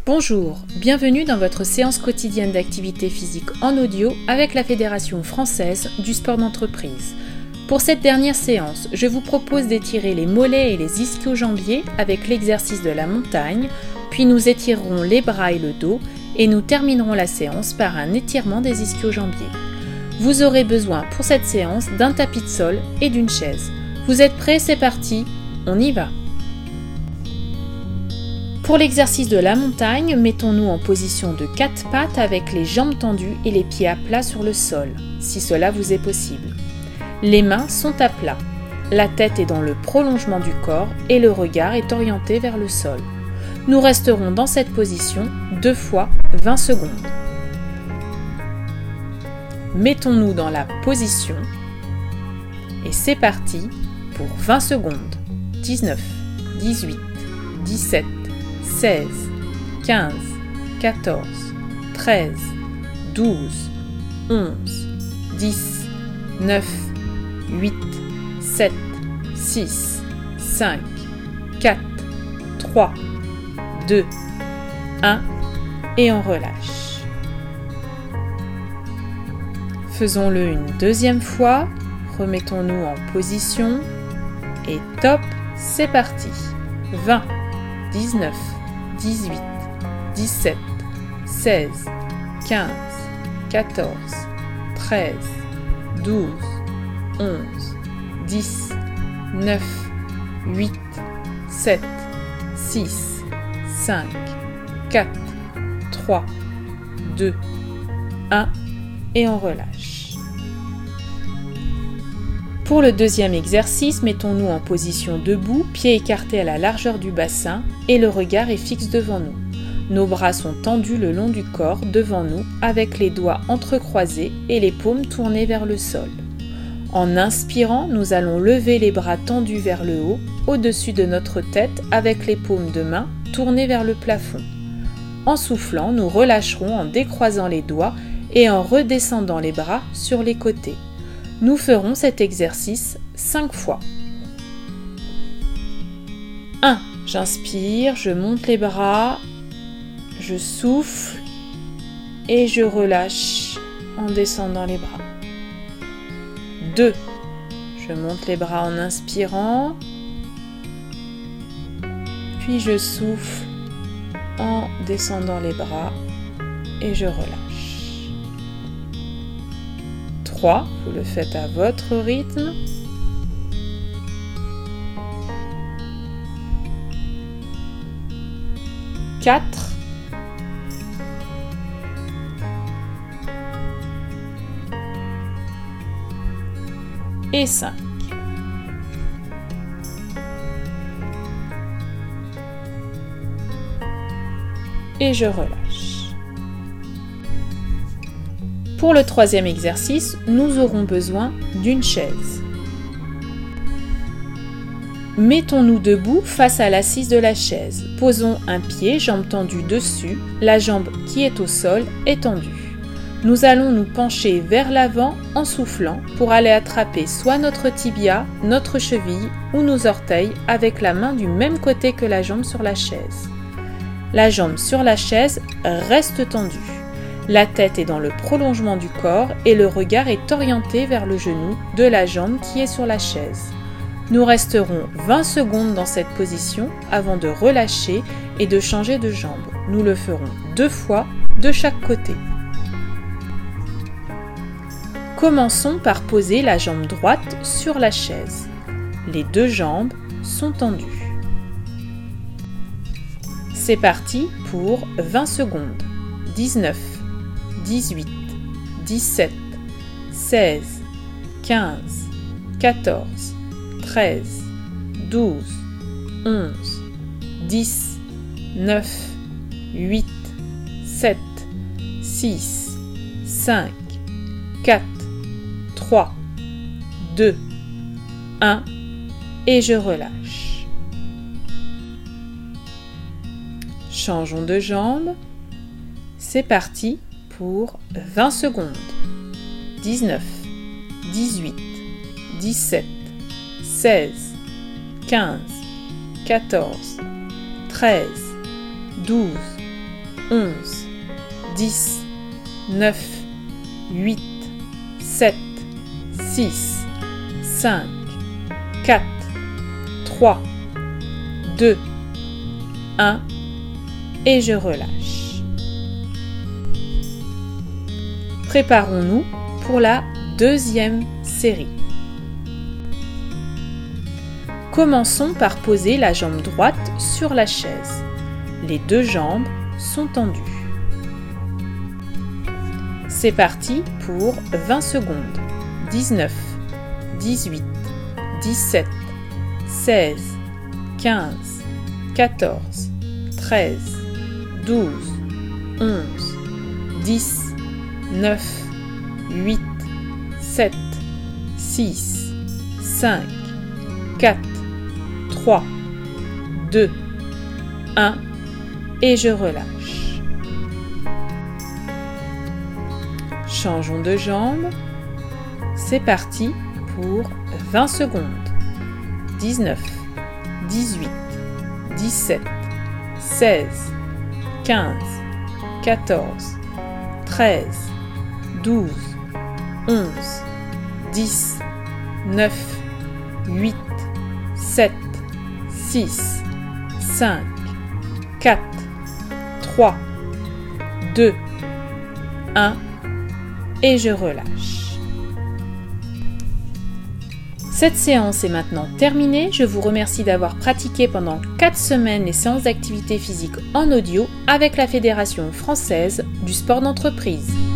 Bonjour, bienvenue dans votre séance quotidienne d'activité physique en audio avec la Fédération française du sport d'entreprise. Pour cette dernière séance, je vous propose d'étirer les mollets et les ischio-jambiers avec l'exercice de la montagne, puis nous étirerons les bras et le dos et nous terminerons la séance par un étirement des ischio-jambiers. Vous aurez besoin pour cette séance d'un tapis de sol et d'une chaise. Vous êtes prêts? C'est parti, on y va! Pour l'exercice de la montagne, mettons-nous en position de 4 pattes avec les jambes tendues et les pieds à plat sur le sol, si cela vous est possible. Les mains sont à plat, la tête est dans le prolongement du corps et le regard est orienté vers le sol. Nous resterons dans cette position 2 fois 20 secondes. Mettons-nous dans la position et c'est parti pour 20 secondes. 19, 18, 17, 16, 15, 14, 13, 12, 11, 10, 9, 8, 7, 6, 5, 4, 3, 2, 1 et on relâche. Faisons-le une deuxième fois, remettons-nous en position et top, c'est parti. 20, 19, 18, 17, 16, 15, 14, 13, 12, 11, 10, 9, 8, 7, 6, 5, 4, 3, 2, 1 et on relâche. Pour le deuxième exercice, mettons-nous en position debout, pieds écartés à la largeur du bassin et le regard est fixe devant nous. Nos bras sont tendus le long du corps devant nous avec les doigts entrecroisés et les paumes tournées vers le sol. En inspirant, nous allons lever les bras tendus vers le haut, au-dessus de notre tête avec les paumes de main tournées vers le plafond. En soufflant, nous relâcherons en décroisant les doigts et en redescendant les bras sur les côtés. Nous ferons cet exercice 5 fois. 1. J'inspire, je monte les bras, je souffle et je relâche en descendant les bras. 2. Je monte les bras en inspirant, puis je souffle en descendant les bras et je relâche. 3, vous le faites à votre rythme. 4. Et 5. Et je relâche. Pour le troisième exercice, nous aurons besoin d'une chaise. Mettons-nous debout face à l'assise de la chaise. Posons un pied, jambe tendue dessus, la jambe qui est au sol est tendue. Nous allons nous pencher vers l'avant en soufflant pour aller attraper soit notre tibia, notre cheville ou nos orteils avec la main du même côté que la jambe sur la chaise. La jambe sur la chaise reste tendue. La tête est dans le prolongement du corps et le regard est orienté vers le genou de la jambe qui est sur la chaise. Nous resterons 20 secondes dans cette position avant de relâcher et de changer de jambe. Nous le ferons 2 fois de chaque côté. Commençons par poser la jambe droite sur la chaise. Les 2 jambes sont tendues. C'est parti pour 20 secondes. 19, 18, 17, 16, 15, 14, 13, 12, 11, 10, 9, 8, 7, 6, 5, 4, 3, 2, 1 et je relâche. Changeons de jambe. C'est parti pour 20 secondes. 19, 18, 17, 16, 15, 14, 13, 12, 11, 10, 9, 8, 7, 6, 5, 4, 3, 2, 1 et je relâche. Préparons-nous pour la deuxième série. Commençons par poser la jambe droite sur la chaise. Les deux jambes sont tendues. C'est parti pour 20 secondes. 19, 18, 17, 16, 15, 14, 13, 12, 11, 10, 9, 8, 7, 6, 5, 4, 3, 2, 1 et je relâche. Changeons de jambe. C'est parti pour 20 secondes. 19, 18, 17, 16, 15, 14, 13, 12, 11, 10, 9, 8, 7, 6, 5, 4, 3, 2, 1 et je relâche. Cette séance est maintenant terminée. Je vous remercie d'avoir pratiqué pendant 4 semaines les séances d'activité physique en audio avec la Fédération française du sport d'entreprise.